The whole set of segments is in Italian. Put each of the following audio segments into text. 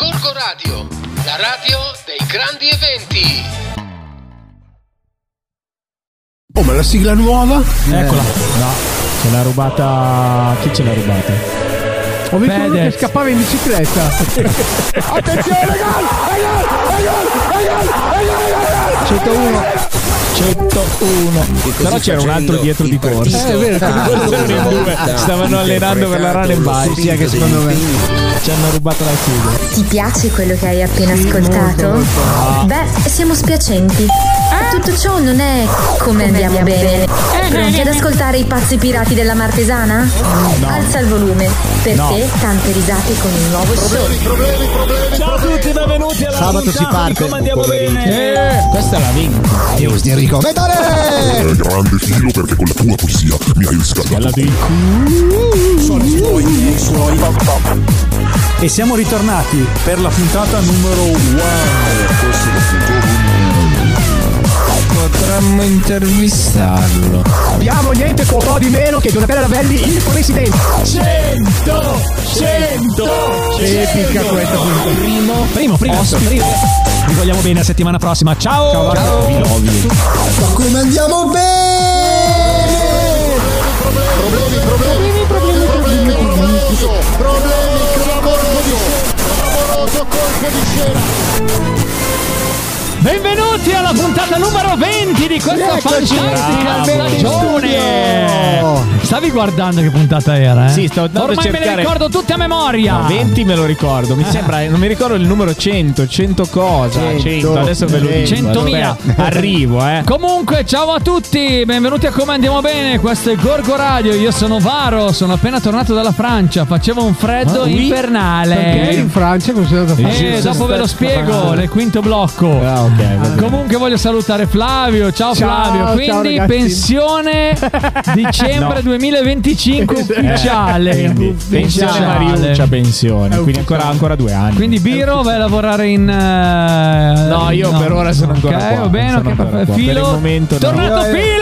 Gorgo Radio, la radio dei grandi eventi. Oh, ma la sigla nuova? Eccola. No, ce l'ha rubata. Chi ce l'ha rubata? Ho visto uno che scappava in bicicletta. Attenzione, gol! 101. Però c'era un altro dietro di corsa. È vero, stavano allenando per la run and bike. Sì, che secondo me ci hanno rubato la sigla. Ti piace quello che hai appena ascoltato? Beh, siamo spiacenti. Tutto ciò non è come andiamo bene. Pronti ad ascoltare i pazzi pirati della Martesana? Alza il volume, per te tante risate con il nuovo show. Ciao a tutti, benvenuti alla Sabato si parte. Come andiamo bene? Questa la vinco. Io di Enrico Vedere! Grande filo perché con la tua poesia mi hai riscaldato. E siamo ritornati per la puntata numero 1. Potremmo intervistarlo. Abbiamo niente po' di meno che Donatella Ravelli, il presidente. 100. Epica questa puntata. Primo. Vi vogliamo bene la settimana prossima. Ciao. Vi lovi. Come andiamo bene! Problemi clamoroso colpo di scena. Benvenuti alla puntata numero 20 di questa fantastica stagione. Stavi guardando che puntata era, eh? Sì, sto andando ormai a cercare. me le ricordo tutte a memoria. No, 20 me lo ricordo. Mi sembra, non mi ricordo il numero 100 cosa. 100. Adesso ve lo dico. 100.000. Arrivo, Comunque, ciao a tutti, benvenuti a Come Andiamo Bene. Questo è Gorgo Radio. Io sono Varo, sono appena tornato dalla Francia. Facevo un freddo infernale. Perché in Francia come sei andato a fare? Dopo ve lo spiego, nel quinto blocco. Comunque voglio salutare Flavio. Ciao Flavio. Quindi ciao, pensione dicembre 2025 ufficiale. Pensione Mariuccia, pensione. Quindi ancora 2 anni. Quindi Biro vai a lavorare in no, io per ora sono ancora qua. Va bene, Filo. Per il momento tornato Filo.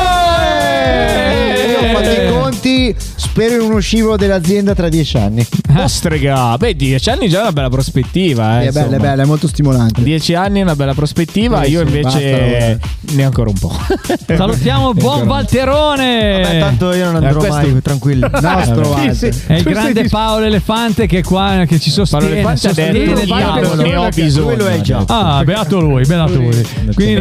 Io ho fatto i conti, spero in uno scivolo dell'azienda tra 10 anni. Ostrega, beh, 10 anni già è una bella prospettiva. È bella, è molto stimolante. 10 anni è una bella prospettiva. Io invece ne ho ancora un po'. Salutiamo Buon Valterone. Vabbè, tanto io non andrò mai, tranquillo. È il grande Paolo Elefante che è qua, che ci sostiene. Paolo Elefante ha detto io ne ho bisogno. Quello è già. Beato lui. Quindi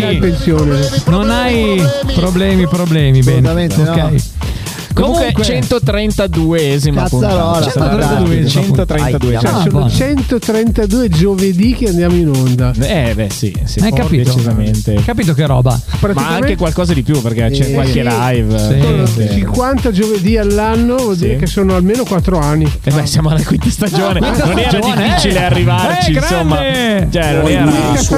non hai problemi. Bene. Ok. Comunque 132esima puntata. 132. Sono 132 giovedì che andiamo in onda. Sì. Hai capito? Decisamente. Hai capito che roba? Ma anche qualcosa di più perché c'è qualche live. 50 giovedì all'anno vuol dire che sono almeno 4 anni. Siamo alla quinta stagione. Non era difficile arrivarci, insomma. Cioè, non era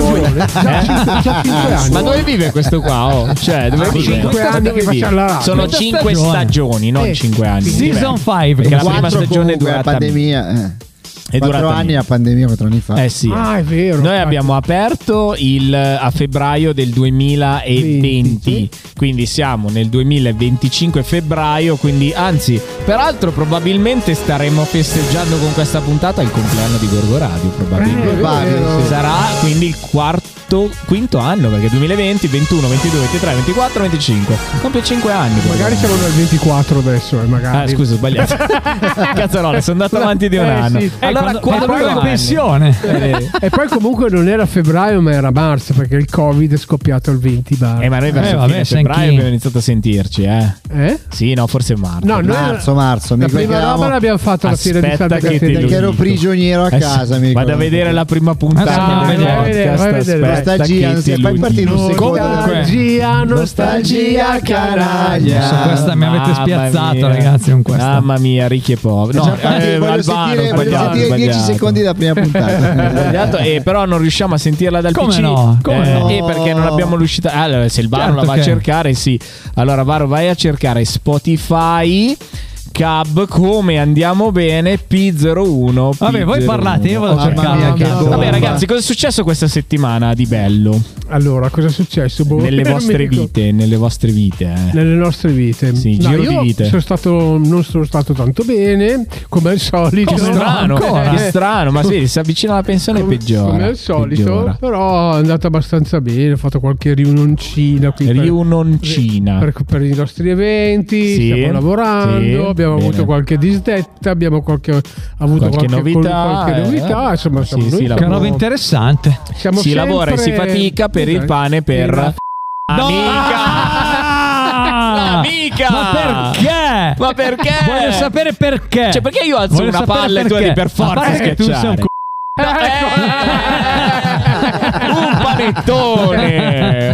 Già 5 anni. Ma dove vive questo qua? Cioè, dove vive? 5 anni che facciamo la radio. Sono 5 stagioni, non 5 anni. Season 5. Perché la prima stagione è durata la pandemia. È 4 anni la pandemia, 4 anni fa. Sì. Ah, è vero. Noi abbiamo aperto a febbraio del 2020, quindi siamo nel 2025 febbraio, quindi anzi, peraltro probabilmente staremo festeggiando con questa puntata il compleanno di Gorgo Radio, probabilmente. Sarà quindi il quinto anno, perché 2020, 21, 22, 23, 24, 25. Compie 5 anni. Magari siamo nel 24 adesso, magari. Scusa, ho sbagliato. Cazzarola, sono andato avanti di un anno. Sì. Allora, quando in pensione. E poi comunque non era febbraio ma era marzo, perché il Covid è scoppiato il 20 marzo. Ma noi verso fine febbraio abbiamo iniziato a sentirci, Sì, no, forse marzo. No, marzo. La prima roba l'abbiamo fatto alla fiera di Santa Caterina. Perché ero prigioniero a casa. Vado a vedere la prima puntata. Vai a vedere. Nostalgia, fai partire un secondo. Nostalgia canaglia. Questa mi avete spiazzato, ragazzi, con questa. Mamma mia, ricchi e poveri. No, voglio sentire 10 secondi della prima puntata. Però non riusciamo a sentirla dal Come PC. no? Perché non abbiamo riuscito. Allora, se il Varo la va a cercare, sì. Allora, Varo, vai a cercare Spotify. Cab, Come Andiamo Bene, P01. Vabbè, voi parlate, io vado a cercare. Vabbè, ragazzi, cosa è successo questa settimana di bello? Allora, cosa è successo? Nelle vostre vite. Nelle nostre vite. Sì, giro di vite. Non sono stato tanto bene, come al solito. Che strano, ma sì, si avvicina alla pensione e peggiora. Come al solito, però è andata abbastanza bene. Ho fatto qualche riunoncina qui per i nostri eventi. Sì, stiamo lavorando, abbiamo avuto qualche disdetta, abbiamo avuto qualche novità. Insomma, che roba interessante. Si lavora e si fatica per il pane per l'amica. Ma perché? Voglio sapere perché. Cioè, perché io alzo una palla e tu devi per forza schiacciare? Un panettone.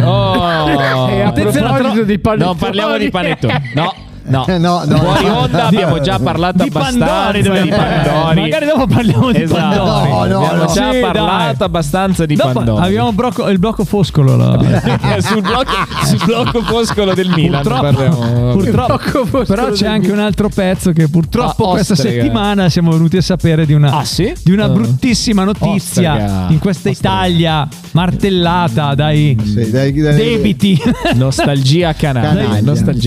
A proposito di panettoni, non parliamo di panettoni. No. Fuori onda abbiamo già parlato abbastanza di Pandori. Magari dopo parliamo di Pandori. Abbiamo già parlato abbastanza di Pandori. Abbiamo il blocco foscolo sul blocco foscolo del Milan. Purtroppo però c'è anche un altro pezzo che purtroppo questa settimana siamo venuti a sapere di una bruttissima notizia in questa Italia martellata dai debiti. Nostalgia canale.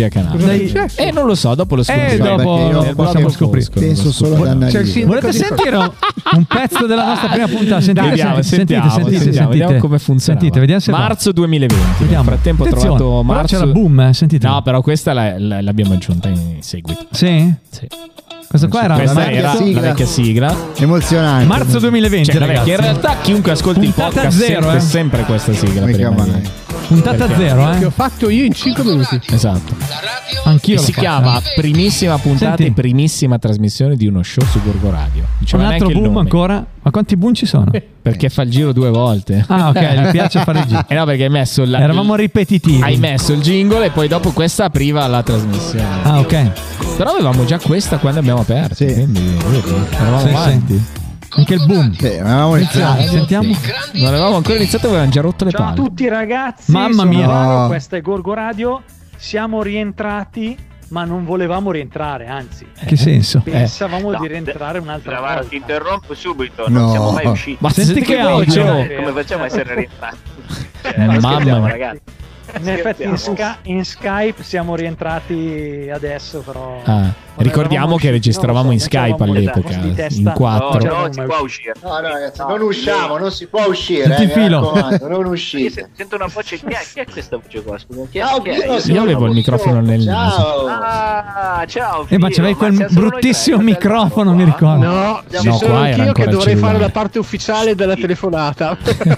Non lo so, dopo lo scopriremo. Dopo possiamo scoprire. Penso solo ad Annalisa. Volete sentire un pezzo della nostra prima puntata? Sentite, vediamo come funziona. Vediamo se marzo 2020. Nel frattempo ho trovato marzo. C'era Boom, sentite. No, però questa l'abbiamo aggiunta in seguito. Sì. Questa qua era la vecchia sigla. Emozionante. Marzo 2020, ragazzi. In realtà chiunque ascolti il podcast sente sempre questa sigla. Puntata 0, che ho fatto io in 5 minuti. Esatto. Anch'io. Si chiama primissima puntata e primissima trasmissione di uno show su Gorgo Radio. Un altro boom ancora? Ma quanti boom ci sono? Perché fa il giro 2 volte. Ah, ok, gli piace fare il giro. No, perché hai messo eravamo ripetitivi. Hai messo il jingle e poi dopo questa apriva la trasmissione. Ah, ok. Però avevamo già questa quando abbiamo aperto. Sì. Quindi eravamo avanti. Anche il boom. Sentiamo. Non avevamo ancora iniziato, avevamo già rotto le palle. Ciao a tutti ragazzi. Mamma mia. Varo, questa è Gorgo Radio. Siamo rientrati, ma non volevamo rientrare, anzi. Che senso? Pensavamo di rientrare un'altra volta. Ti interrompo subito, non siamo mai usciti. Ma senti che voce! Come facciamo a essere rientrati? Mamma mia, ragazzi. In effetti in Skype siamo rientrati adesso, però ricordiamo che registravamo in Skype all'epoca in 4. No, non si può uscire. No, ragazzi, non usciamo, non si può uscire. Non uscite. Sento una voce. Chi è questa voce qua? Scusa, io avevo il microfono nel naso. Ciao. Ma c'avevi quel bruttissimo microfono, mi ricordo. No, sono anch'io che dovrei fare la parte ufficiale della telefonata.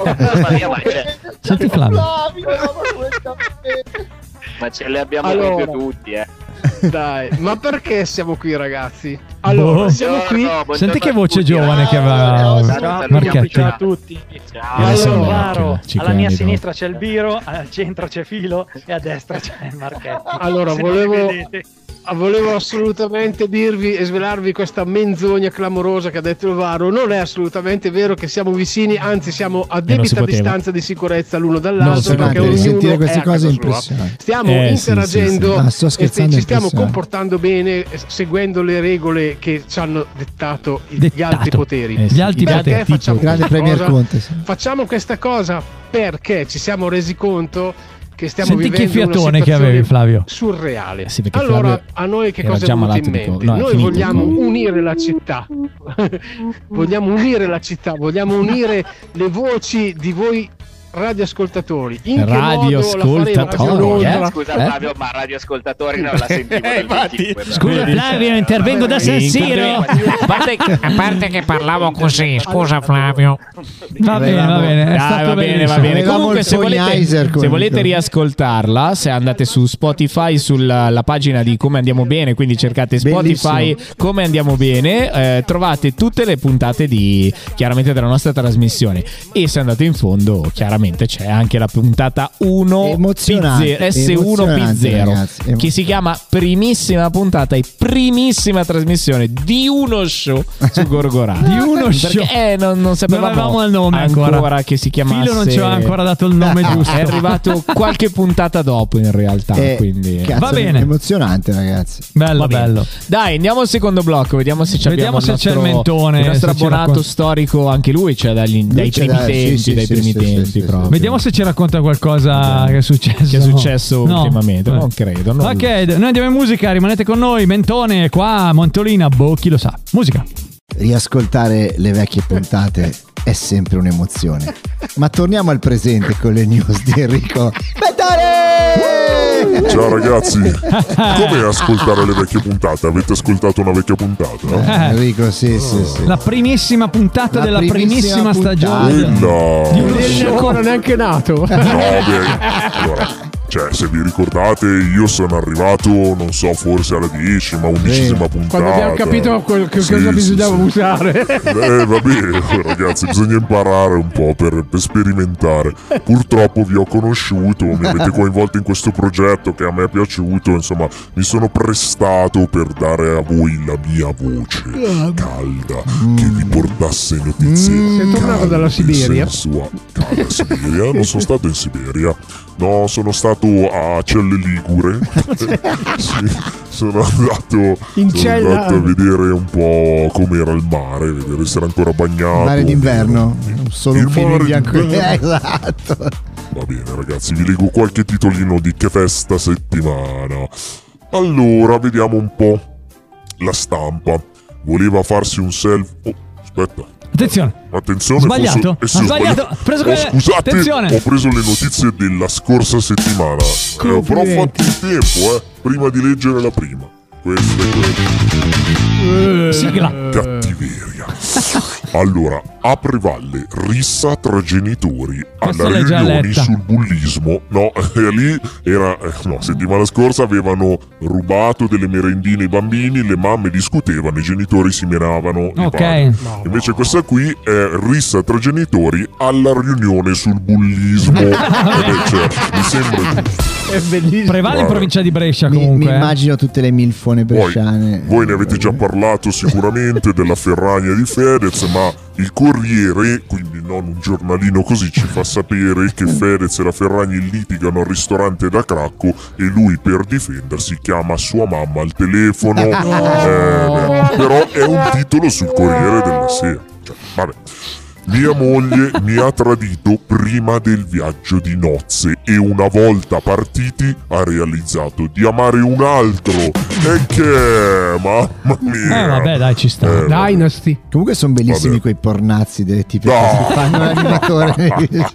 Senti Flavio. Ma ce le abbiamo proprio tutti, Dai, ma perché siamo qui, ragazzi? Allora, siamo qui. Senti che voce giovane che aveva Marchetti. Ciao a tutti. Allora, alla mia sinistra c'è il Biro, al centro c'è Filo e a destra c'è il Marchetti. Allora, volevo assolutamente dirvi e svelarvi questa menzogna clamorosa che ha detto il Varo. Non è assolutamente vero che siamo vicini, anzi siamo a debita distanza di sicurezza l'uno dall'altro, perché sentire queste cose impressionanti. Stiamo interagendo e ci stiamo comportando bene, seguendo le regole che ci hanno dettato gli altri poteri. Gli altri poteri. Facciamo questa cosa perché ci siamo resi conto che stiamo vivendo che fiatone che avevi, Flavio. Surreale. Sì, allora, Flavio a noi che cosa è venuto in mente? Noi vogliamo unire la città. Vogliamo unire la città, vogliamo unire le voci di voi radioascoltatori. In radioascoltatori. Scusa Flavio, ma radioascoltatori non la sentivo del 25. Scusa Flavio, intervengo da San Siro. A parte che parlavo così, scusa Flavio. Va bene. Va bene. Comunque se volete riascoltarla, se andate su Spotify, sulla pagina di Come Andiamo Bene, quindi cercate Spotify Come Andiamo Bene, trovate tutte le puntate chiaramente della nostra trasmissione. E se andate in fondo, chiaramente c'è anche la puntata 1 S1P0 ragazzi, che si chiama primissima puntata e primissima trasmissione di uno show su Gorgo Radio. Di uno show, perché non sapevamo il nome ancora che si chiamasse. Filo non ci aveva ancora dato il nome giusto. È arrivato qualche puntata dopo in realtà, quindi va bene. Emozionante, ragazzi. Bello. Dai, andiamo al secondo blocco, vediamo se c'è il mentone, il nostro abbonato storico, anche lui, cioè dai primi tempi. proprio. Vediamo se ci racconta qualcosa che è successo. Che è successo ultimamente. Non credo. Ok, noi andiamo in musica, rimanete con noi. Mentone qua a Montolina, chi lo sa. Musica. Riascoltare le vecchie puntate è sempre un'emozione. Ma torniamo al presente con le news di Enrico Mentone! Ciao ragazzi, come ascoltare le vecchie puntate? Avete ascoltato una vecchia puntata? Enrico, sì. La primissima puntata della primissima stagione. Di non è ancora neanche nato. No, allora, cioè, se vi ricordate, io sono arrivato, non so, forse alla 10ª, 11ª puntata. Quando abbiamo capito che cosa bisognava usare. Vabbè, ragazzi, bisogna imparare un po' per sperimentare. Purtroppo vi ho conosciuto, mi avete coinvolto in questo progetto che a me è piaciuto, insomma, mi sono prestato per dare a voi la mia voce calda che vi portasse notizie. Sei tornato dalla Siberia? Dalla Siberia? Non sono stato in Siberia. No, sono stato a Celle Ligure. Sì, sono andato a vedere un po' com'era il mare, vedere se era ancora bagnato. Mare d'inverno, solo un film bianco. Esatto. Va bene ragazzi, vi leggo qualche titolino di Che Festa Settimana. Allora, vediamo un po'. La Stampa voleva farsi un selfie. Aspetta. Attenzione, sbagliato. Sbagliato. Scusate, attenzione. ho preso le notizie della scorsa settimana. Però ho fatto il tempo, prima di leggere la prima. Questa è sigla. Cattiveria. Allora, Aprevalle, rissa tra genitori alla riunione sul bullismo. No, lì era settimana scorsa avevano rubato delle merendine ai bambini, le mamme discutevano, i genitori si menavano. Ok. Invece questa qui è rissa tra genitori alla riunione sul bullismo. Mi sembra giusto. È bellissimo. Prevale in provincia di Brescia comunque. Mi immagino tutte le milfone bresciane. Voi ne avete già parlato sicuramente della Ferragna di Fedez, ma il Corriere, quindi non un giornalino così, ci fa sapere che Fedez e la Ferragni litigano al ristorante da Cracco e lui per difendersi chiama sua mamma al telefono. Però è un titolo sul Corriere della Sera. Vabbè. Mia moglie mi ha tradito prima del viaggio di nozze e una volta partiti ha realizzato di amare un altro. E che, mamma mia. Vabbè, dai, ci sta. Dynasty. Comunque sono bellissimi quei pornazzi delle tipe che si fanno l'animatore.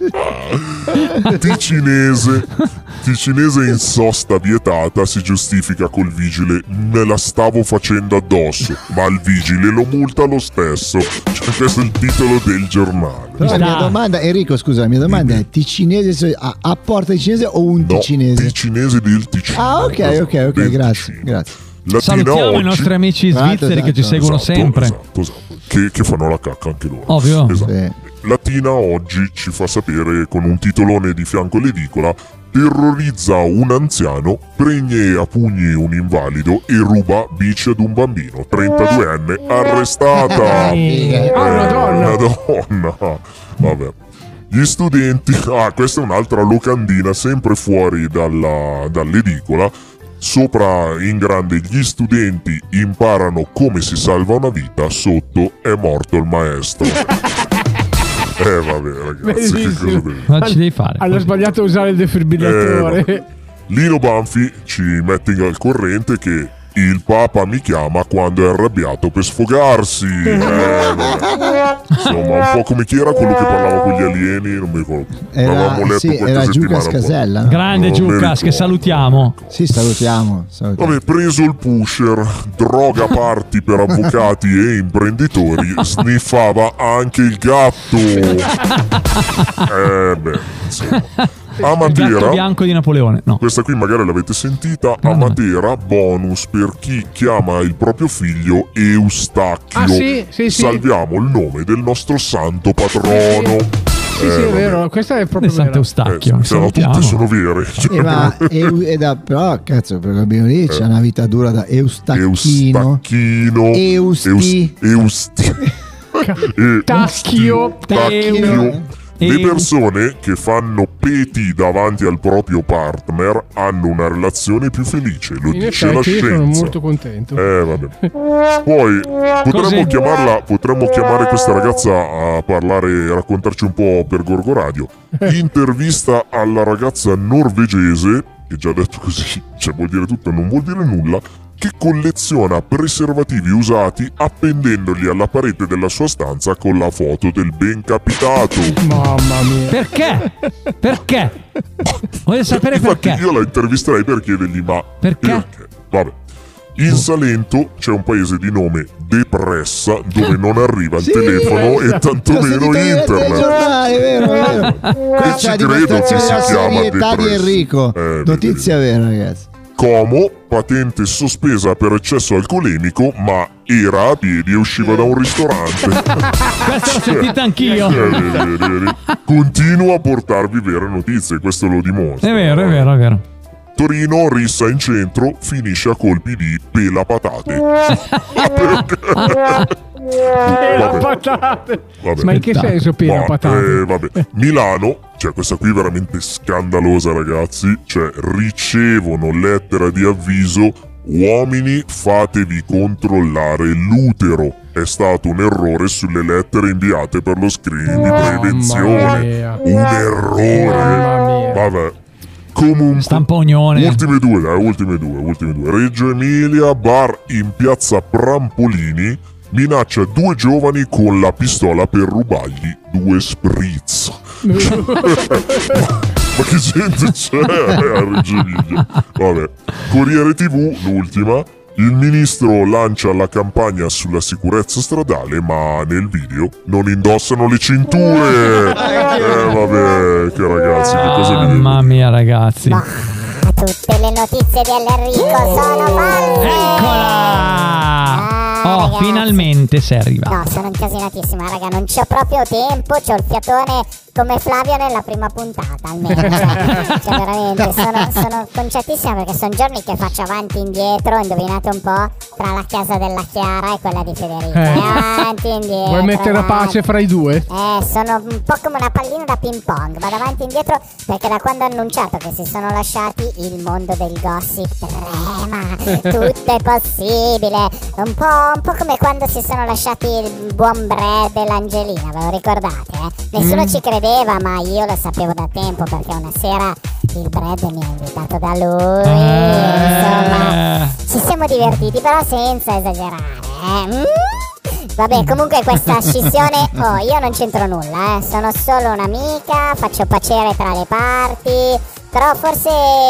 Ticinese in sosta vietata si giustifica col vigile. Me la stavo facendo addosso, ma il vigile lo multa lo stesso. Cioè, questo è il titolo del giornale. Però la mia domanda, Enrico, scusa, la mia domanda è ticinese a porta ticinese o un ticinese? Ticinese del Ticino. Ah, ok, grazie. Latina salutiamo oggi. I nostri amici svizzeri che ci seguono sempre. Esatto. Che fanno la cacca anche loro. Ovvio. Esatto. Sì. Latina oggi ci fa sapere con un titolone di fianco all'edicola: terrorizza un anziano, pregne a pugni un invalido e ruba bici ad un bambino. 32enne arrestata. Una donna. Vabbè. Gli studenti, questa è un'altra locandina sempre fuori dall'edicola. Sopra in grande: gli studenti imparano come si salva una vita, sotto è morto il maestro. Vabbè ragazzi, che cosa devi? Ma ci devi fare. Hanno sbagliato a usare il defibrillatore. Lino Banfi ci mette al corrente che il Papa mi chiama quando è arrabbiato per sfogarsi. Insomma, un po' come chi era quello che parlava con gli alieni, non mi ricordo più. Era Giucas Casella. Grande Giucas, che salutiamo. Sì, salutiamo. Vabbè, preso il pusher, droga party per avvocati e imprenditori, sniffava anche il gatto. Insomma. A Matera, il gatto bianco di Napoleone. No. Questa qui magari l'avete sentita. A Matera, bonus per chi chiama il proprio figlio Eustachio. Sì. Salviamo il nome del nostro santo patrono. Sì, è vero, questa è proprio Santo Eustachio. Tutte sono vere. Però cazzo, perché lì c'è una vita dura da Eustachino. Eusti. Taschio. Le persone che fanno peti davanti al proprio partner hanno una relazione più felice, lo dice la scienza. Sono molto contento. Vabbè. Poi potremmo chiamare questa ragazza a parlare, a raccontarci un po' per Gorgo Radio. Intervista alla ragazza norvegese, che già detto così, cioè vuol dire tutto e non vuol dire nulla, che colleziona preservativi usati appendendoli alla parete della sua stanza con la foto del ben capitato. Mamma mia. Perché? Voglio sapere perché. Io la intervisterei per chiedergli perché? Vabbè. In Salento c'è un paese di nome Depressa dove non arriva il telefono e tantomeno internet. Vero. E ci credo che si chiama Depressa. Di Enrico. Notizia vera, ragazzi. Como, patente sospesa per eccesso alcolemico, ma era a piedi e usciva da un ristorante. Questa l'ho sentita anch'io. Continuo a portarvi vere notizie, questo lo dimostra. È vero. Torino, rissa in centro, finisce a colpi di pela patate. Patate. Ma in che senso pela patate? Vabbè. Milano, cioè questa qui è veramente scandalosa, ragazzi. Cioè, ricevono lettera di avviso: uomini, fatevi controllare l'utero. È stato un errore sulle lettere inviate per lo screening di prevenzione. Un errore. Vabbè. Comunque, Stampagnone. ultime due. Reggio Emilia, bar in piazza Prampolini minaccia 2 giovani con la pistola per rubargli 2 spritz. Ma che gente c'è a Reggio Emilia? Vabbè. Corriere TV, l'ultima. Il ministro lancia la campagna sulla sicurezza stradale, ma nel video non indossano le cinture. Vabbè, che ragazzi, che cosa vi devo dire? Mamma mia, ragazzi. Ma tutte le notizie di Enrico sono false. Eccola! Finalmente sei arrivato. No, sono incasinatissima, raga, non c'ho proprio tempo, c'ho il fiatone come Flavio nella prima puntata, almeno. Cioè veramente, sono conciatissima perché sono giorni che faccio avanti e indietro, indovinate un po', tra la casa della Chiara e quella di Federico. Avanti e indietro. Vuoi mettere a pace fra i due? Sono un po' come una pallina da ping pong, vado avanti e indietro perché da quando hanno annunciato che si sono lasciati il mondo del gossip trema, tutto è possibile. Un po' come quando si sono lasciati il buon Brad e l'Angelina, ve lo ricordate? Nessuno ci credeva, ma io lo sapevo da tempo perché una sera il Brad mi ha invitato da lui. Insomma, ci siamo divertiti, però senza esagerare. Vabbè, comunque questa scissione, io non c'entro nulla, sono solo un'amica, faccio pacere tra le parti, però forse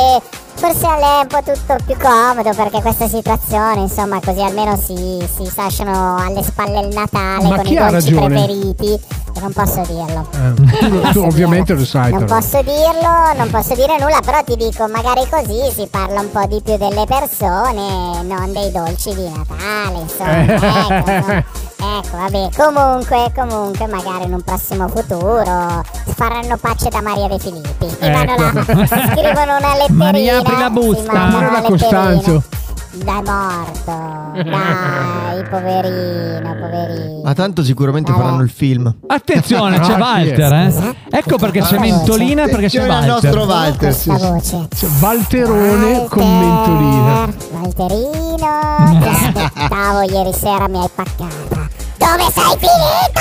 a lei è un po' tutto più comodo perché questa situazione, insomma, così almeno si lasciano alle spalle il Natale. Ma con i dolci preferiti. Non posso dirlo. Tu ovviamente lo sai. Non posso dire nulla, però ti dico, magari così si parla un po' di più delle persone, non dei dolci di Natale, insomma. Ecco, vabbè, comunque magari in un prossimo futuro faranno pace da Maria De Filippi. Scrivono una letterina. Maria, apri la busta. Da Costanzo. Dai, morto. Dai, poverino. Ma tanto sicuramente faranno il film. Attenzione, c'è Walter, Ecco perché c'è Mentolina, perché c'è Walter. Il nostro Walter. Voce. C'è Valterone con Mentolina. Walterino, ti aspettavo ieri sera, mi hai paccata. Dove sei finita?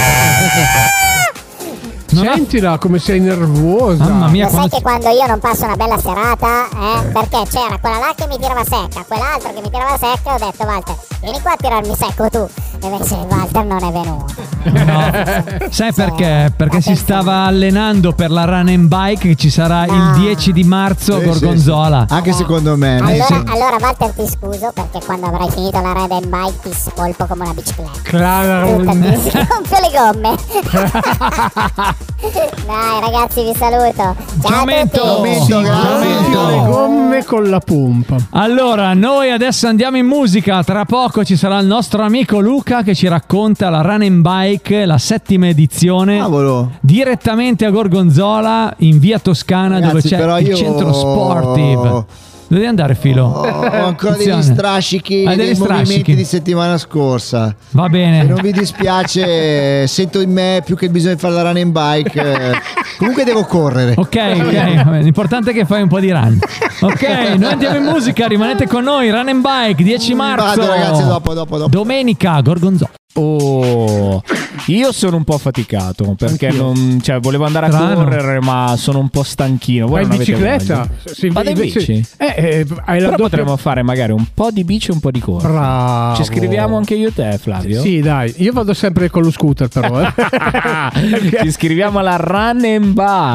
Sentila come sei nervosa. Mamma mia, sai che quando io non passo una bella serata, perché c'era quella là che mi tirava secca, quell'altro che mi tirava secca, ho detto: Walter, vieni qua a tirarmi secco tu. E invece Walter non è venuto. No. Sai perché? Perché si stava allenando per la Run and Bike che ci sarà il 10 di marzo a Gorgonzola. Sì. Anche secondo me. Allora Walter, ti scuso perché quando avrai finito la Run and Bike ti spolpo come una bicicletta. Gonfio le gomme. Dai ragazzi, vi saluto. Ciao a tutti. Le gomme con la pompa. Allora, noi adesso andiamo in musica. Tra poco ci sarà il nostro amico Luca che ci racconta la Run and Bike, la 7ª edizione. Cavolo. Direttamente a Gorgonzola, in via Toscana, ragazzi, dove c'è il centro Sportive. Devi andare, Filo. Ho ancora degli strascichi dei movimenti di settimana scorsa. Va bene. Se non vi dispiace, sento in me più che il bisogno di fare la run and bike. Comunque devo correre. Ok. L'importante è che fai un po' di run. Ok, noi andiamo in musica, rimanete con noi. Run and Bike, 10 marzo. Vado, ragazzi, dopo. Domenica, Gorgonzola. Oh, io sono un po' faticato perché volevo andare a correre, ma sono un po' stanchino. Voi in bicicletta? Vado in bici? Però potremmo fare magari un po' di bici e un po' di corsa. Bravo. Ci scriviamo anche io e te, Flavio? Sì, dai, io vado sempre con lo scooter però. Ci iscriviamo alla Run and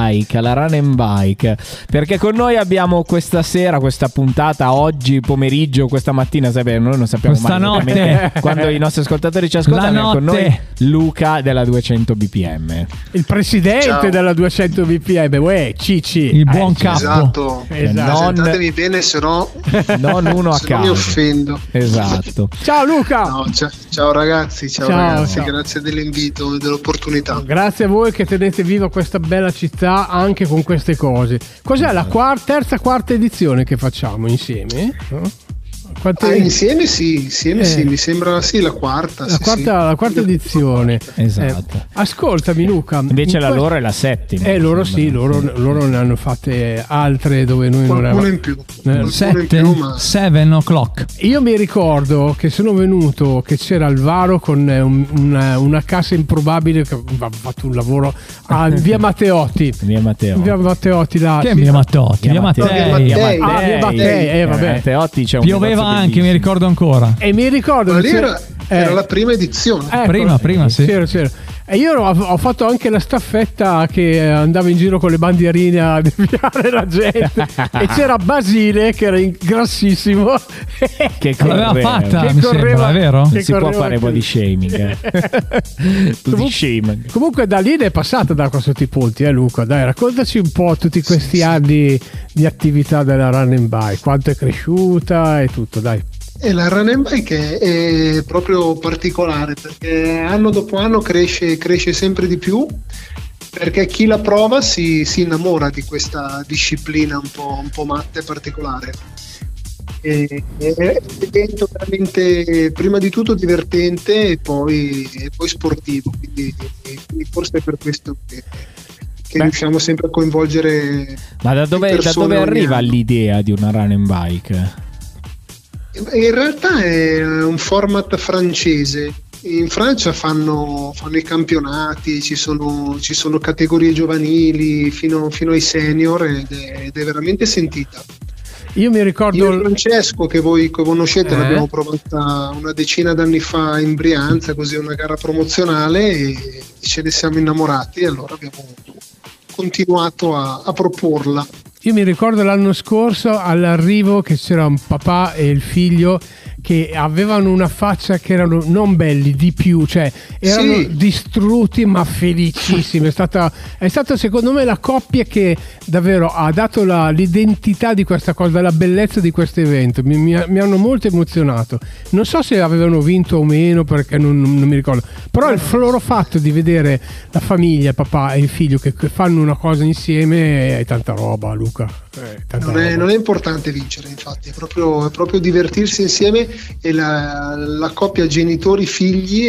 Bike, perché con noi abbiamo questa sera, questa puntata, oggi pomeriggio, questa mattina, noi non sappiamo questa mai notte quando i nostri ascoltatori ci ascoltano. Con noi Luca della 200 BPM, il presidente della 200 BPM, Cici, il buon capo. Esatto. Presentatemi bene, se no non uno a caso mi offendo. Esatto. Ciao Luca. Ciao ragazzi, ragazzi, grazie dell'invito e dell'opportunità. Grazie a voi che tenete viva questa bella città anche con queste cose. Cos'è la terza, quarta edizione che facciamo insieme? Insieme sì, mi sembra la quarta. La quarta edizione. Esatto. Ascoltami Luca. Invece la loro è la settima. Loro ne hanno fatte altre dove noi non eravamo. In più. 7 o'clock. Io mi ricordo che sono venuto, che c'era Alvaro con una cassa improbabile che ha fatto un lavoro a Via Matteotti. Via Matteotti là. Che è Via Matteotti? Via Mattei. Via Mattei, vabbè. Matteotti c'è un pioveva anche, mi ricordo ancora. E mi ricordo ma lì era la prima edizione. Prima sì. C'era. E io ho fatto anche la staffetta che andava in giro con le bandierine a deviare la gente. E c'era Basile che era grassissimo, che l'aveva fatta, mi sembra, è vero? Si può fare body shaming. Comunque da lì ne è passata da questo Ponti, Luca. Dai, raccontaci un po' tutti questi anni di attività della Run and Bike, quanto è cresciuta e tutto, dai. E la Run and Bike è proprio particolare perché anno dopo anno cresce sempre di più, perché chi la prova si innamora di questa disciplina un po' matta e particolare. È un evento veramente, prima di tutto divertente e poi sportivo, quindi forse è per questo che riusciamo sempre a coinvolgere. Ma da dove arriva l'idea di una Run and Bike? In realtà è un format francese. In Francia fanno i campionati, ci sono categorie giovanili fino ai senior ed è veramente sentita. Io mi ricordo. Io e Francesco, che voi conoscete, l'abbiamo provata una decina d'anni fa in Brianza, così una gara promozionale, e ce ne siamo innamorati, e allora abbiamo continuato a proporla. Io mi ricordo l'anno scorso all'arrivo che c'era un papà e il figlio che avevano una faccia che erano non belli di più, cioè erano distrutti ma felicissimi. È stata secondo me la coppia che davvero ha dato l'identità di questa cosa, la bellezza di questo evento. Mi hanno molto emozionato. Non so se avevano vinto o meno, perché non mi ricordo, però il loro fatto di vedere la famiglia, il papà e il figlio che fanno una cosa insieme è tanta roba, Luca. Non è importante vincere, infatti è proprio divertirsi insieme, e la coppia genitori-figli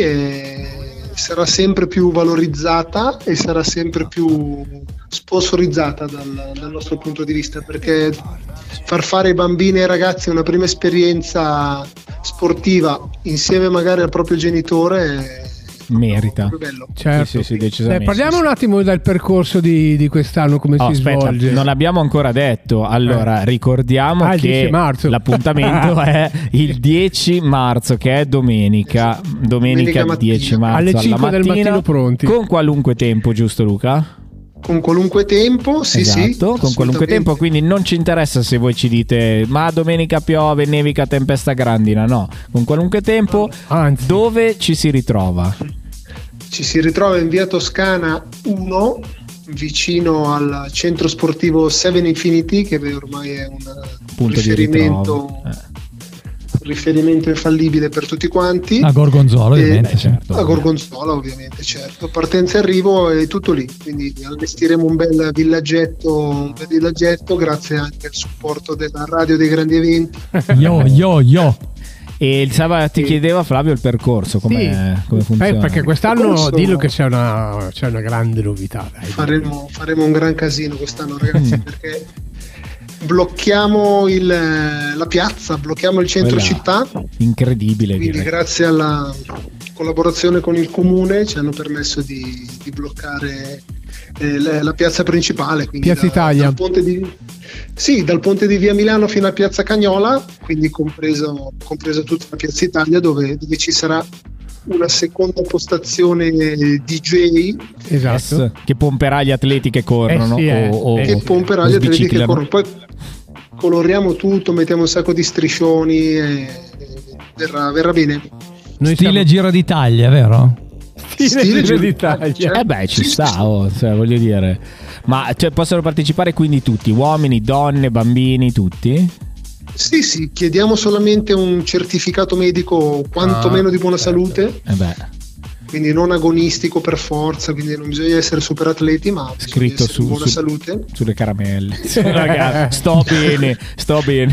sarà sempre più valorizzata e sarà sempre più sponsorizzata dal nostro punto di vista, perché far fare ai bambini e ai ragazzi una prima esperienza sportiva insieme magari al proprio genitore merita. Certo. Sì, decisamente. Parliamo un attimo del percorso di quest'anno, come si svolge. Non l'abbiamo ancora detto. Allora, ricordiamo che l'appuntamento è il 10 marzo, che è domenica 10 marzo alle 5 del mattino, pronti. Con qualunque tempo, giusto Luca? Con qualunque tempo, esatto, con qualunque tempo, quindi non ci interessa se voi ci dite ma domenica piove, nevica, tempesta grandina, no, con qualunque tempo. Anzi. Dove ci si ritrova? Ci si ritrova in via Toscana 1, vicino al centro sportivo Seven Infinity, che ormai è un punto riferimento riferimento infallibile per tutti quanti. A Gorgonzola, ovviamente, certo. A Gorgonzola, ovviamente, certo. Partenza e arrivo è tutto lì, quindi allestiremo un bel villaggetto grazie anche al supporto della radio dei grandi eventi. Yo. E il Sava ti chiedeva, Flavio, il percorso come funziona? Perché quest'anno dillo che c'è una grande novità. Dai. Faremo un gran casino quest'anno, ragazzi, perché blocchiamo la piazza, blocchiamo il centro città. Incredibile. Quindi grazie alla collaborazione con il comune ci hanno permesso di bloccare la piazza principale. Piazza Italia. Dal ponte di Via Milano fino a Piazza Cagnola, quindi compreso tutta la Piazza Italia dove ci sarà una seconda postazione DJ, esatto, che pomperà gli atleti che corrono che pomperà gli atleti che corrono. Poi coloriamo tutto, mettiamo un sacco di striscioni e verrà bene. Stile Giro d'Italia, vero? Stile Giro d'Italia. Ci sta, voglio dire. Ma possono partecipare quindi tutti, uomini, donne, bambini, tutti? Sì, chiediamo solamente un certificato medico quantomeno di buona salute. Quindi non agonistico per forza, quindi non bisogna essere super atleti, ma scritto su buona salute. Sulle caramelle. Ragazzi, sto bene.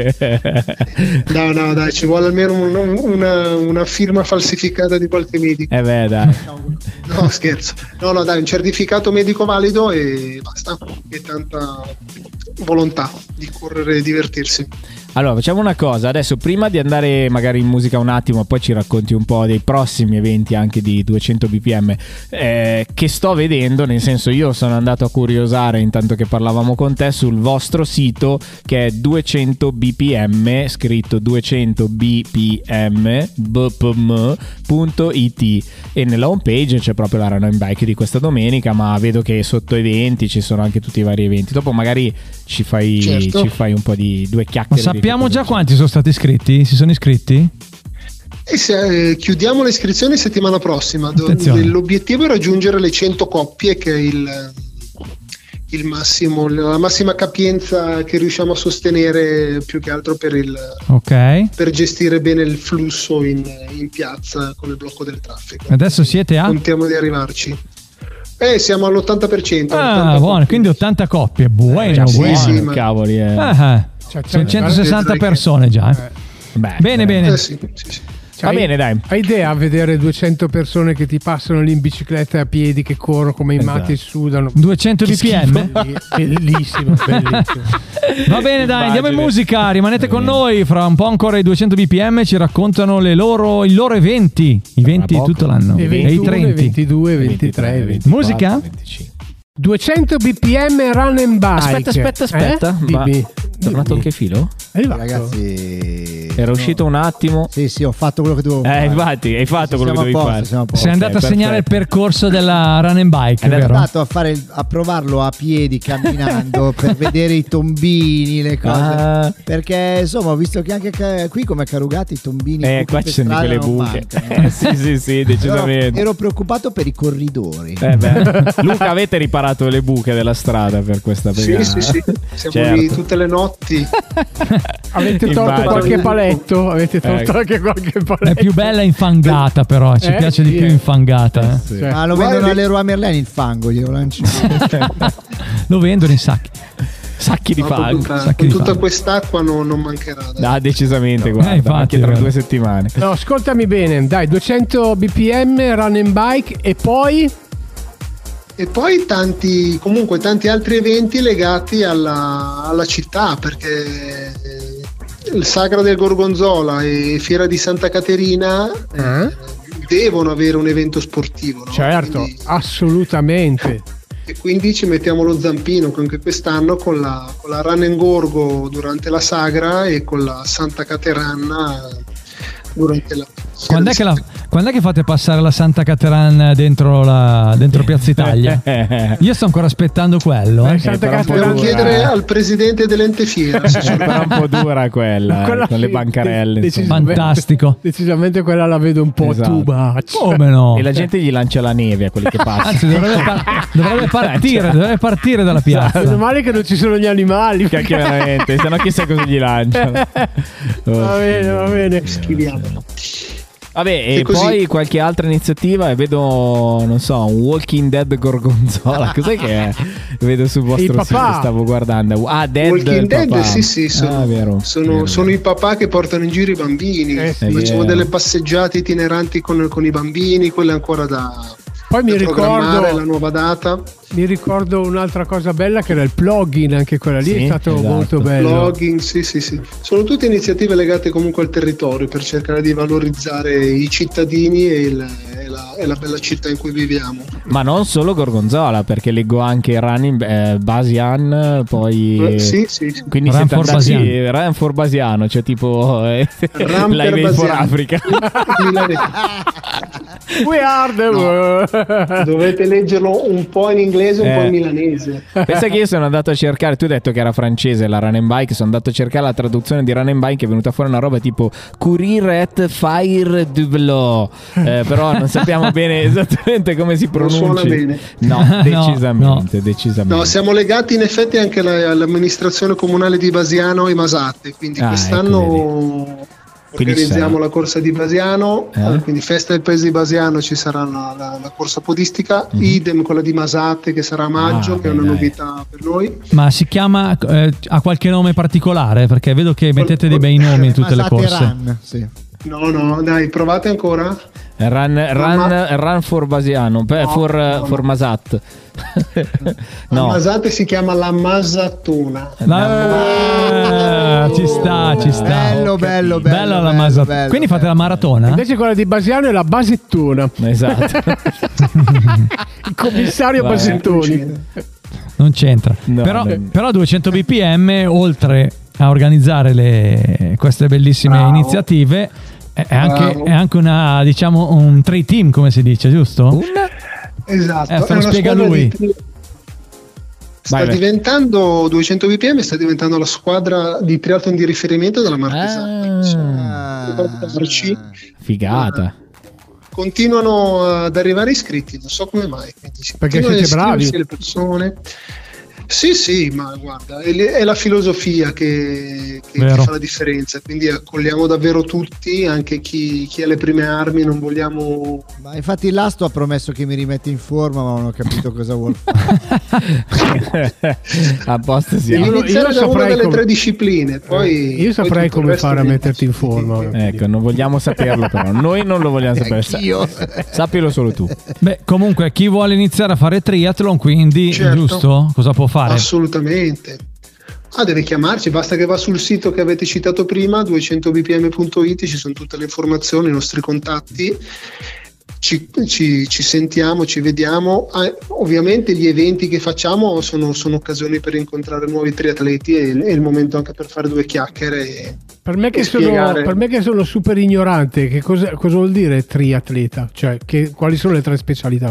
No, dai, ci vuole almeno una firma falsificata di qualche medico. Dai. No, scherzo. No, dai, un certificato medico valido e basta. E tanta volontà di correre e divertirsi. Allora, facciamo una cosa, adesso prima di andare magari in musica un attimo, poi ci racconti un po' dei prossimi eventi anche di 200 bpm che sto vedendo, nel senso io sono andato a curiosare intanto che parlavamo con te sul vostro sito che è 200 bpm, scritto 200 bpm.it, e nella home page c'è proprio la Run and Bike di questa domenica, ma vedo che sotto eventi ci sono anche tutti i vari eventi. Dopo magari ci fai un po' di due chiacchiere. Sappiamo già quanti sono stati iscritti? Si sono iscritti? Chiudiamo le iscrizioni settimana prossima. L'obiettivo è raggiungere le 100 coppie, che è il massimo, la massima capienza che riusciamo a sostenere, più che altro per gestire bene il flusso in piazza con il blocco del traffico. Adesso siete a? Contiamo di arrivarci. Siamo all'80%. Buono, quindi 80 coppie. Buono. Cavoli. Sono 160 persone già. Bene. Sì. Va bene, dai. Hai idea a vedere 200 persone che ti passano lì in bicicletta e a piedi, che corrono come i matti e sudano? 200 bpm? Bellissimo. Va bene, dai, andiamo in musica. Rimanete con noi. Fra un po' ancora i 200 bpm ci raccontano i loro eventi. I 20 tutto l'anno. E i 30. 22, 23, 24, musica? 25. 200 bpm Run and Bike. Aspetta. Dimmi. Tornato anche filo? Ragazzi, era uscito un attimo. Sì, ho fatto quello che dovevo fare. Infatti, hai fatto quello che dovevi fare. Sei andato a segnare il percorso della Run and Bike. È andato a provarlo a piedi, camminando, per vedere i tombini, le cose. Perché insomma ho visto che anche qui come Carugati i tombini qua ci sono quelle buche. Sì, decisamente. Ero preoccupato per i corridori. Luca, avete riparato le buche della strada per questa pegata? Sì. Siamo lì tutte le notti. Avete tolto qualche paletto? È più bella infangata, però ci piace di più infangata. Ma lo vendono alle Leroy Merlin il fango, glielo lancio. Lo vendono in sacchi di fango. Con tutta quest'acqua non mancherà. Decisamente, guarda, anche tra 2 settimane. No, ascoltami bene, dai, 200 bpm Run and Bike e poi tanti altri eventi legati alla città, perché il Sagra del Gorgonzola e Fiera di Santa Caterina devono avere un evento sportivo, no? Certo, quindi, assolutamente. E quindi ci mettiamo lo zampino anche quest'anno con la Run and Gorgo durante la Sagra e con la Santa Caterina durante la... quando è che fate passare la Santa Caterina dentro Piazza Italia? Io sto ancora aspettando quello. Devo chiedere al presidente dell'ente fiera. Sarà un po' dura quella con le bancarelle. Fantastico. Decisamente quella la vedo un po' tuba. Come no? E la gente gli lancia la neve a quelli che passano. Anzi, dovrebbe partire dalla piazza. Meno male che non ci sono gli animali. Cacchio, veramente, se no chissà cosa gli lanciano. Va bene. Schiviamo. Vabbè, e poi qualche altra iniziativa, e vedo, non so, un Walking Dead Gorgonzola. Cos'è che è? Vedo sul vostro sito, stavo guardando. Walking Dead, sì, vero. Sono i papà che portano in giro i bambini. Facciamo delle passeggiate itineranti con i bambini, quelle ancora da... Poi mi ricordo la nuova data. Mi ricordo un'altra cosa bella che era il plugin, anche quella lì è stato molto bello. Plugin, sì. Sono tutte iniziative legate comunque al territorio per cercare di valorizzare i cittadini e la bella città in cui viviamo. Ma non solo Gorgonzola, perché leggo anche Running Basian, poi sì. Quindi Run for Basian. Run for Basiano, cioè tipo Live for Africa. We are the world. Dovete leggerlo un po' in inglese e un po' in milanese. Pensa che io sono andato a cercare, tu hai detto che era francese la Run and Bike, sono andato a cercare la traduzione di Run and Bike, è venuta fuori una roba tipo courir et faire du vélo, però non sappiamo bene esattamente come si pronuncia. Non suona bene. No, decisamente. No, siamo legati in effetti anche all'amministrazione comunale di Basiano e Masate, quindi quest'anno organizziamo la corsa di Basiano, quindi festa del paese di Basiano, ci sarà la corsa podistica, idem quella di Masate che sarà a maggio, che è una novità per noi. Ma si chiama, ha qualche nome particolare? Perché vedo che mettete dei bei nomi in tutte le corse. No, dai, provate ancora. Run for Basiano, for Masat. No. Masate si chiama la Masatuna. Ci sta. Bello la Masatuna. Quindi fate la maratona? Invece quella di Basiano è la Basettuna. Esatto. Il commissario Basettoni. Non c'entra. Però 200 bpm, oltre a organizzare queste bellissime iniziative, è anche una, diciamo, un trade team, come si dice, giusto? Esatto. Lo spiega lui. Sta diventando 200 bpm, sta diventando la squadra di triathlon di riferimento della Martesana. Figata. Continuano ad arrivare iscritti, non so come mai. Perché siete bravi. Le persone. Sì, ma guarda, è la filosofia che fa la differenza, quindi accogliamo davvero tutti, anche chi ha le prime armi, non vogliamo... Ma infatti l'Asto ha promesso che mi rimette in forma, ma non ho capito cosa vuol fare. A posto siamo. Iniziare da una delle tre discipline, poi... Io saprei come fare a metterti in forma. Ecco, non vogliamo saperlo però, noi non lo vogliamo sapere. Sappilo solo tu. Beh, comunque, chi vuole iniziare a fare triathlon, quindi, giusto? Cosa può fare? Assolutamente. Deve chiamarci, basta che va sul sito che avete citato prima, 200bpm.it, ci sono tutte le informazioni, i nostri contatti, ci sentiamo, ci vediamo. Ovviamente gli eventi che facciamo sono occasioni per incontrare nuovi triatleti e il momento anche per fare due chiacchiere. Per me che sono super ignorante, che cosa vuol dire triatleta? Cioè, quali sono le tre specialità?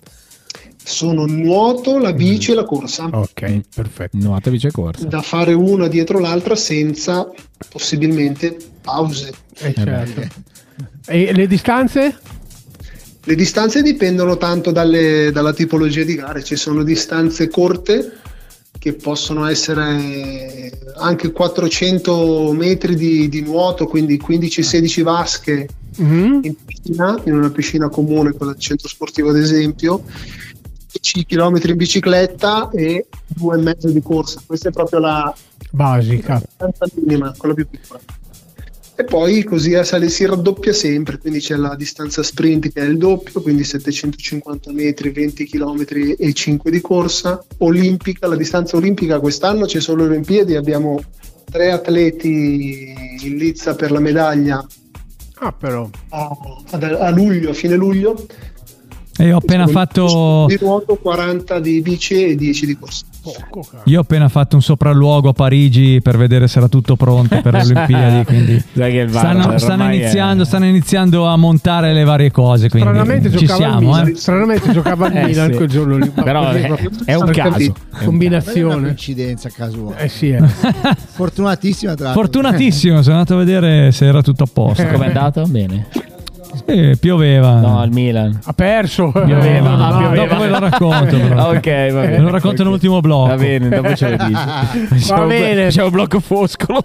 Sono nuoto, la bici e la corsa. Ok, perfetto. Nuoto, bici e corsa. Da fare una dietro l'altra senza possibilmente pause. Certo. E le distanze? Le distanze dipendono tanto dalla tipologia di gare. Ci sono distanze corte che possono essere anche 400 metri di nuoto, quindi 15-16 vasche in piscina, in una piscina comune, quella del centro sportivo ad esempio, 10 km in bicicletta e 2,5 di corsa. Questa è proprio la basica, la minima, quella più piccola. E poi così si raddoppia sempre, quindi c'è la distanza sprint che è il doppio, quindi 750 metri, 20 km e 5 di corsa. Olimpica, la distanza olimpica quest'anno c'è solo le Olimpiadi, abbiamo 3 atleti in lizza per la medaglia però a luglio, a fine luglio. E ho appena fatto di nuoto, 40 di bici e 10 di corsa. Io ho appena fatto un sopralluogo a Parigi per vedere se era tutto pronto per le Olimpiadi, quindi stanno iniziando a montare le varie cose, quindi stranamente giocava al Milan quel giorno lì. Però è un caso, combinazione, una coincidenza casuale. Sì. Fortunatissimo, sono andato a vedere se era tutto a posto. Com'è andato? Bene. Pioveva. No, il Milan ha perso. Pioveva. Dopo ve lo racconto. Però. Ok, va bene. Me lo racconto nell'ultimo blocco. Va bene, dopo ce lo dici. Va bene. C'è un blocco foscolo.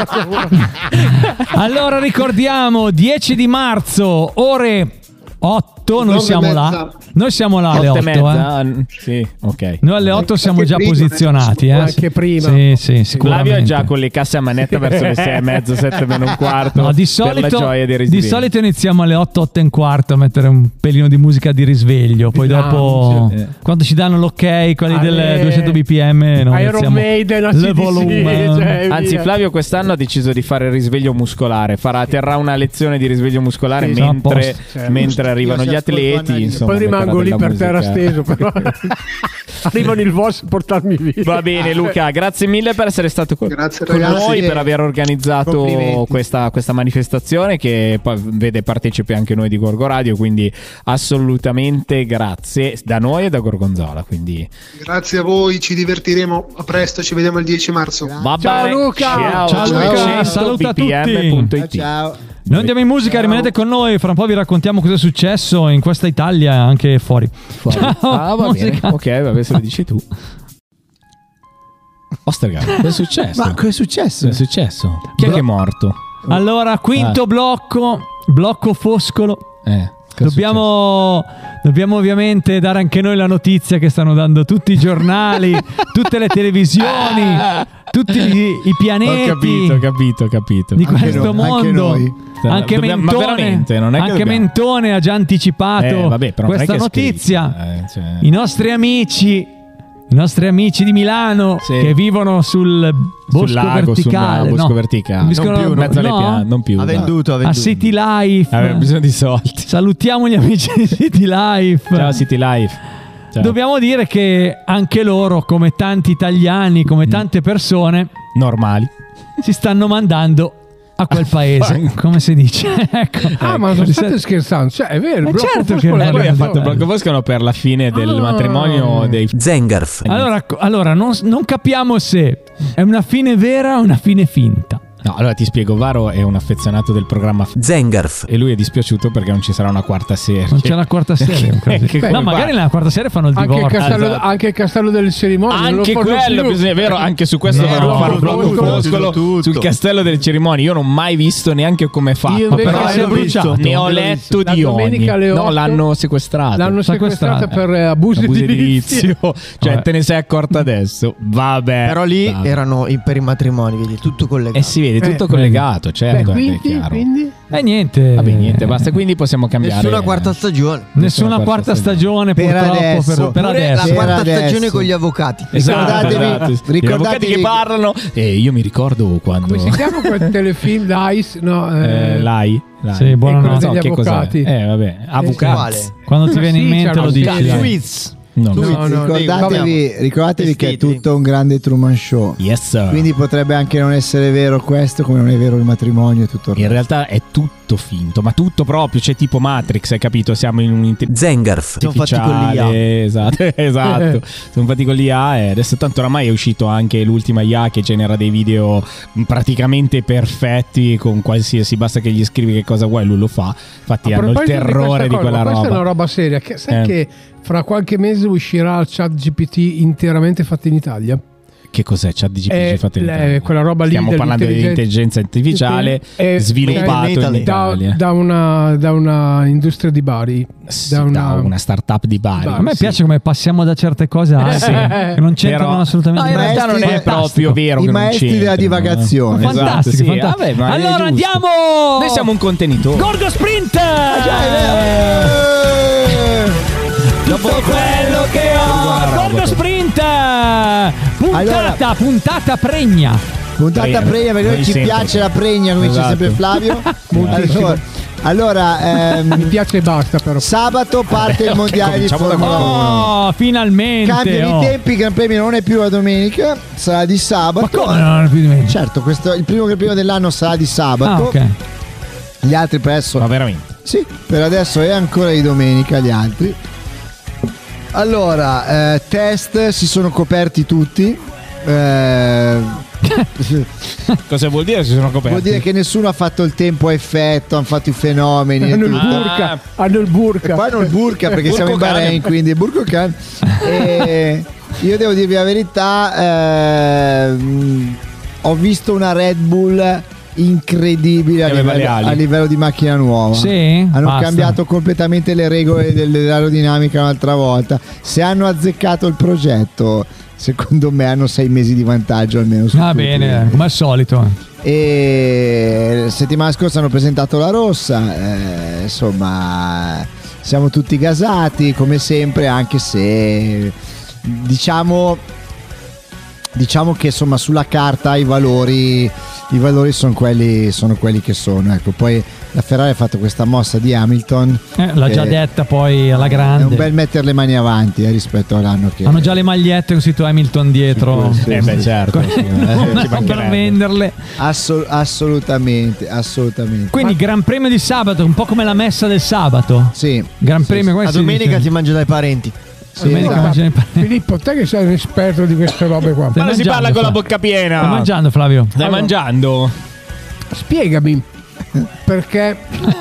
Allora ricordiamo 10 di marzo, ore 8, noi siamo là. Noi siamo là alle 8. Sì, ok. Noi alle 8 siamo già posizionati. Anche prima. Sì, Flavio è già con le casse a manetta verso le 6:30, 7:45. No, di solito iniziamo alle 8, 8:15 a mettere un pelino di musica di risveglio. Poi dopo, quando ci danno l'ok, quelli del 200 bpm, noi Iron Maiden, le volume. Anzi, Flavio quest'anno ha deciso di fare il risveglio muscolare. Terrà una lezione di risveglio muscolare mentre arrivano gli atleti. Insomma, poi rimango lì per terra steso, però arrivano il boss a portarmi via. Va bene, Luca, grazie mille per essere stato con noi, per aver organizzato questa manifestazione che poi vede partecipi anche noi di Gorgo Radio, quindi assolutamente grazie da noi e da Gorgonzola. Quindi grazie a voi, ci divertiremo. A presto, ci vediamo il 10 marzo. Ciao Luca. Ciao Luca, saluta tutti. Ciao. Noi andiamo in musica, rimanete con noi, fra un po' vi raccontiamo cosa è successo in questa Italia anche fuori. Ciao, va bene. Ok, vabbè, se lo dici tu. Ostergaard, cosa è successo? Ma cosa è successo? Cosa è successo? Chi è che è morto? Allora, quinto blocco foscolo. Dobbiamo ovviamente dare anche noi la notizia che stanno dando tutti i giornali, tutte le televisioni, tutti i pianeti. Ho capito. Di questo mondo. Anche Mentone ha già anticipato questa notizia. I nostri amici di Milano che vivono sul bosco verticale. Non più. Ha venduto. A City Life. Aveva bisogno di soldi. Salutiamo gli amici di City Life. Ciao City Life. Ciao. Dobbiamo dire che anche loro, come tanti italiani, come tante persone normali, si stanno mandando a quel paese, come si dice. Ma non state scherzando, cioè è vero, certo che poi ha fatto il blocco foscolo per la fine del matrimonio dei Zengarf. Allora non capiamo se è una fine vera o una fine finta. No, allora ti spiego, Varo è un affezionato del programma Zengarf e lui è dispiaciuto perché non ci sarà una quarta serie. Non c'è la quarta serie. No, magari nella quarta serie fanno il divorzio. Anche il castello delle cerimonie. Anche quello, bisogna, vero, anche su questo dovremmo fare un blocco foscolo sul castello delle cerimonie. Io non ho mai visto neanche come è fatto, però ne ho letto di ogni. No, l'hanno sequestrato. L'hanno sequestrata per abuso edilizio. Cioè te ne sei accorta adesso. Vabbè. Però lì erano per i matrimoni, vedi, tutto collegato. Si vede tutto collegato, certo. Quindi? Niente. Vabbè, niente, basta. Quindi possiamo cambiare. Nessuna quarta stagione. Nessuna quarta stagione per purtroppo. Per adesso. La quarta stagione con gli avvocati. Ricordatevi gli avvocati che parlano. Io mi ricordo quando. Come si chiama quel telefilm? L'AIS? No, l'AI. Sì, buonanotte. Degli avvocati. Vabbè, avvocati. Quando ti viene in mente lo dici. No. Ricordatevi che è tutto un grande Truman Show. Yes, sir. Quindi potrebbe anche non essere vero questo, come non è vero il matrimonio e tutto il resto. In realtà è tutto finto, ma tutto proprio, c'è tipo Matrix, hai capito? Siamo in un Zengarf. Siamo fatti con l'IA. Esatto. Siamo fatti con l'IA e adesso tanto oramai è uscito anche l'ultima IA che genera dei video praticamente perfetti con qualsiasi, basta che gli scrivi che cosa vuoi, lui lo fa. Infatti hanno il terrore di quella roba. Questa è una roba seria. Sai che fra qualche mese uscirà il ChatGPT interamente fatto in Italia? Che cos'è ChatGPT fatto in Italia? Quella roba lì. Stiamo parlando di intelligenza artificiale sviluppato in Italia da una industria di Bari, da una startup di Bari. A me piace come passiamo da certe cose che non c'entrano assolutamente. No, in realtà non è proprio vero. I maestri della divagazione. Fantastico. Allora andiamo. Noi siamo un contenitore. Gorgo Sprint. Dopo quello che ho. Gorgo Sprint. Puntata pregna. Puntata pregna perché noi ci piace la pregna, come dice sempre Flavio. Allora, mi piace e basta però. Sabato parte il mondiale di Formula 1. Oh, finalmente. Cambiano i tempi, il Gran Premio non è più la domenica, sarà di sabato. Ma come non è più di domenica? Certo, il primo Gran Premio dell'anno sarà di sabato. Ok. Gli altri presso. Ma veramente? Sì, per adesso è ancora di domenica gli altri. Allora, test si sono coperti tutti. Cosa vuol dire si sono coperti? Vuol dire che nessuno ha fatto il tempo a effetto, hanno fatto i fenomeni. Hanno il burka. E poi hanno il burka perché siamo in Bahrain, quindi Burko Khan. E io devo dirvi la verità, ho visto una Red Bull incredibile a livello di macchina nuova. Sì, hanno cambiato completamente le regole dell'aerodinamica un'altra volta. Se hanno azzeccato il progetto, secondo me hanno 6 mesi di vantaggio almeno. Va bene, come al solito. E la settimana scorsa hanno presentato la rossa, insomma siamo tutti gasati come sempre, anche se diciamo che insomma sulla carta i valori sono quelli che sono, ecco. Poi la Ferrari ha fatto questa mossa di Hamilton, l'ha già detta poi alla grande. È un bel mettere le mani avanti rispetto all'anno che hanno già le magliette con scritto Hamilton dietro. Certo. Per venderle. Assolutamente. Quindi Gran Premio di sabato, un po' come la messa del sabato. Sì. Gran Premio. La domenica ti mangi dai parenti. Sì, Filippo, te che sei un esperto di queste robe qua. Ma si parla con la bocca piena. Stai mangiando, Flavio? Stai mangiando? Spiegami perché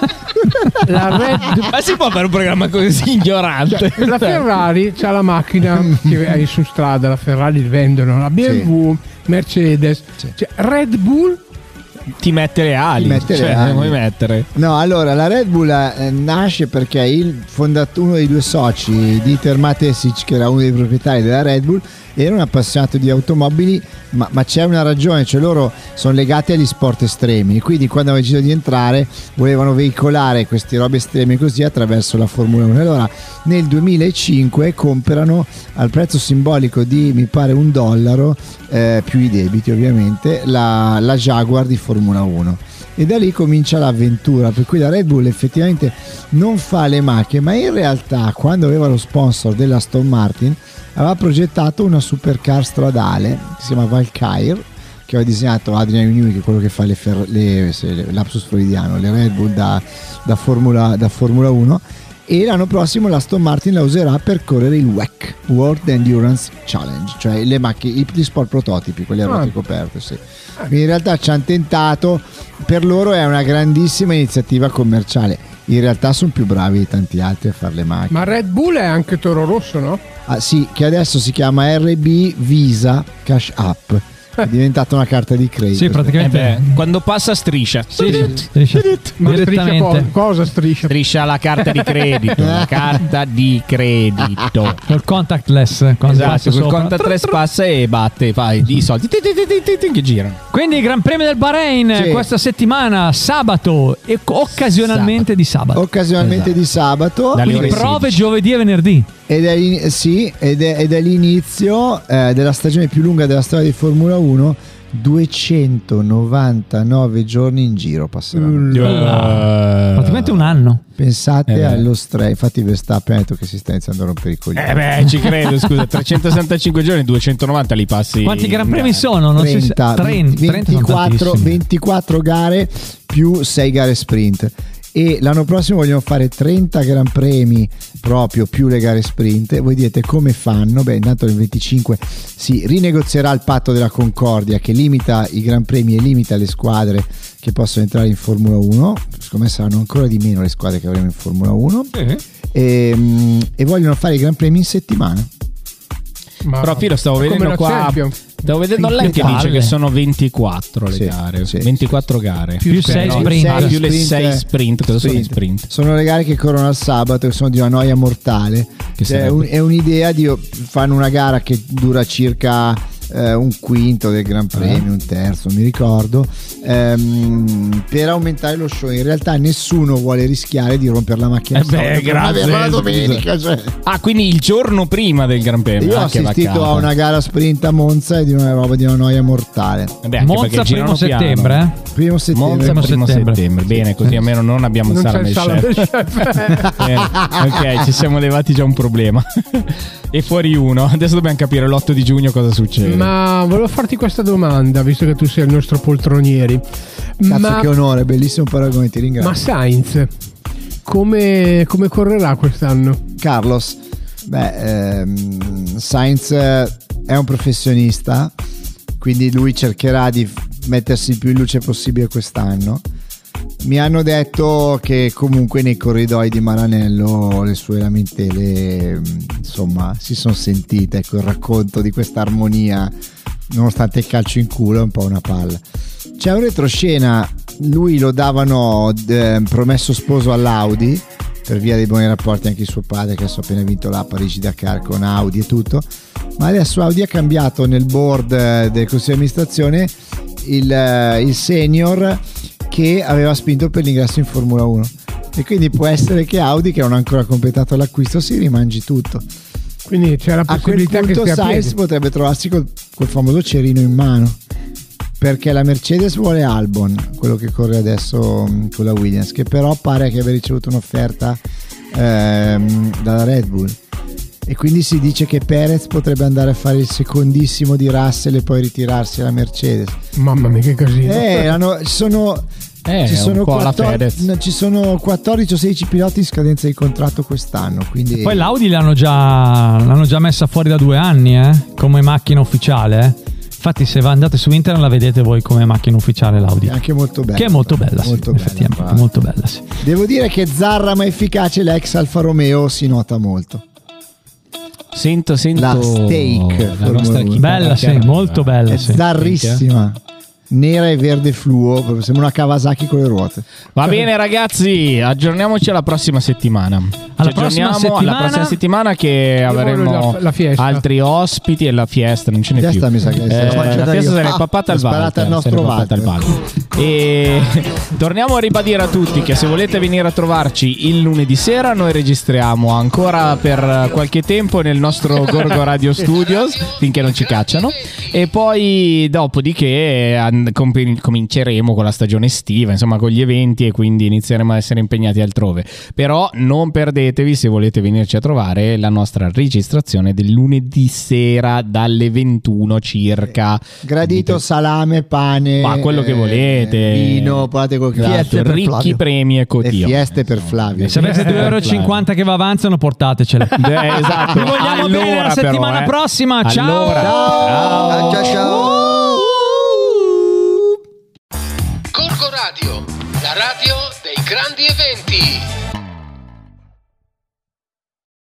ma si può fare un programma così ignorante? Cioè, la Ferrari c'ha la macchina che è su strada, la Ferrari vendono, la BMW, Mercedes, cioè, Red Bull ti mette le ali, vuoi mettere? No, allora la Red Bull nasce perché uno dei due soci, Dieter Matesic, che era uno dei proprietari della Red Bull, era un appassionato di automobili, ma c'è una ragione, cioè loro sono legati agli sport estremi e quindi quando hanno deciso di entrare volevano veicolare queste robe estreme così attraverso la Formula 1. Allora nel 2005 comprano al prezzo simbolico di mi pare $1 più i debiti ovviamente la Jaguar di Formula 1 e da lì comincia l'avventura, per cui la Red Bull effettivamente non fa le macchine, ma in realtà quando aveva lo sponsor della Aston Martin aveva progettato una supercar stradale che si chiama Valkyrie, che aveva disegnato Adrian Newey, che è quello che fa l'apsus freudiano, le Red Bull da Formula 1, e l'anno prossimo la Aston Martin la userà per correre il WEC, World Endurance Challenge, cioè le macchine, gli sport prototipi, quelli a ruote coperte, sì. Quindi in realtà ci hanno tentato, per loro è una grandissima iniziativa commerciale, in realtà sono più bravi di tanti altri a fare le macchine. Ma Red Bull è anche Toro Rosso, no? Ah sì, che adesso si chiama RB Visa Cash App, è diventata una carta di credito. Sì, praticamente quando passa striscia. Striscia. Ma direttamente. Cosa striscia? Striscia la carta di credito. La carta di credito. Col contactless. Esatto, col contactless passa e batte, fai i soldi che girano. Quindi Gran Premio del Bahrain questa settimà, sabato e occasionalmente di sabato. Occasionalmente di sabato. Quindi prove giovedì e venerdì. Ed è l'inizio della stagione più lunga della storia di Formula 1. 299 giorni in giro passeranno. Praticamente un anno. Pensate allo stress. Infatti Verstappen ha detto che si sta iniziando a rompere i coglioni. Ci credo, scusa, 365 giorni, 290 li passi. Quanti Gran Premi sono? Non 24 gare più 6 gare sprint. E l'anno prossimo vogliono fare 30 Gran Premi proprio più le gare sprint. Voi dite come fanno? Beh, intanto nel 25 si rinegozierà il patto della Concordia che limita i Gran Premi e limita le squadre che possono entrare in Formula 1. Secondo me saranno ancora di meno le squadre che avremo in Formula 1 e vogliono fare i Gran Premi in settimana. Però lo stavo vedendo qua. Stavo vedendo online che dice che sono 24 le gare, 24 gare più 6 sprint, più le 6 sprint. Cosa sono i sprint? Sono le gare che corrono al sabato, che sono di una noia mortale. È un'idea di fanno una gara che dura circa un quinto del Gran Premio, un terzo, non mi ricordo, per aumentare lo show. In realtà nessuno vuole rischiare di rompere la macchina grazie, la domenica, cioè. Quindi il giorno prima del Gran Premio. Io ho assistito a una gara sprint a Monza e di una roba di una noia mortale. Monza primo settembre, primo settembre. Monza primo settembre. Bene, così almeno non abbiamo il salame del chef. Ok, ci siamo levati già un problema. E fuori uno. Adesso dobbiamo capire l'8 di giugno cosa succede. Ma volevo farti questa domanda, visto che tu sei il nostro poltronieri. Cazzo, che onore, bellissimo paragone, ti ringrazio. Ma Sainz come correrà quest'anno? Carlos, Sainz è un professionista, quindi lui cercherà di mettersi il più in luce possibile quest'anno. Mi hanno detto che comunque nei corridoi di Maranello le sue lamentele insomma si sono sentite, ecco, il racconto di questa armonia nonostante il calcio in culo è un po' una palla. C'è un retroscena, lui lo davano promesso sposo all'Audi per via dei buoni rapporti anche di suo padre, che adesso ha appena vinto la Parigi-Dakar con Audi e tutto, ma adesso Audi ha cambiato nel board del consiglio di amministrazione il senior che aveva spinto per l'ingresso in Formula 1, e quindi può essere che Audi, che non ha ancora completato l'acquisto, si rimangi tutto. Quindi c'è la possibilità a quel punto che Sainz potrebbe trovarsi col famoso cerino in mano, perché la Mercedes vuole Albon, quello che corre adesso con la Williams, che però pare che abbia ricevuto un'offerta dalla Red Bull, e quindi si dice che Perez potrebbe andare a fare il secondissimo di Russell e poi ritirarsi alla Mercedes. Mamma mia, che casino. Ci sono 14 o 16 piloti in scadenza di contratto quest'anno, quindi... Poi l'Audi l'hanno già messa fuori da 2 anni come macchina ufficiale. Infatti se andate su internet la vedete voi come macchina ufficiale l'Audi. È anche molto bella. Che è molto bella, molto sì, effettivamente molto bella, sì. Devo dire che zarra ma efficace l'ex Alfa Romeo si nota molto. Sento la Stake, la nostra bella, sì, molto bella, è zarrissima. Nera e verde fluo, sembra una Kawasaki con le ruote. Va bene ragazzi, aggiorniamoci alla prossima settimana. Alla prossima settimana che avremo altri ospiti e la fiesta non ce n'è più. Mi sa che la fiesta sarà pappata al Walter. E torniamo a ribadire a tutti che se volete venire a trovarci il lunedì sera, noi registriamo ancora per qualche tempo nel nostro Gorgo Radio Studios finché non ci cacciano, e poi dopodiché cominceremo con la stagione estiva, insomma con gli eventi, e quindi inizieremo a essere impegnati altrove. Però non perdetevi, se volete venirci a trovare, la nostra registrazione del lunedì sera dalle 21 circa. Gradito salame, pane, ma quello che volete, vino, ricchi premi e cotio. Fieste per Flavio. Se avete 2,50 € che va avanzano, portatecele. Esatto. Vi vogliamo bene la settimana prossima. Ciao. Ciao. Gorgo Radio, la radio dei grandi eventi.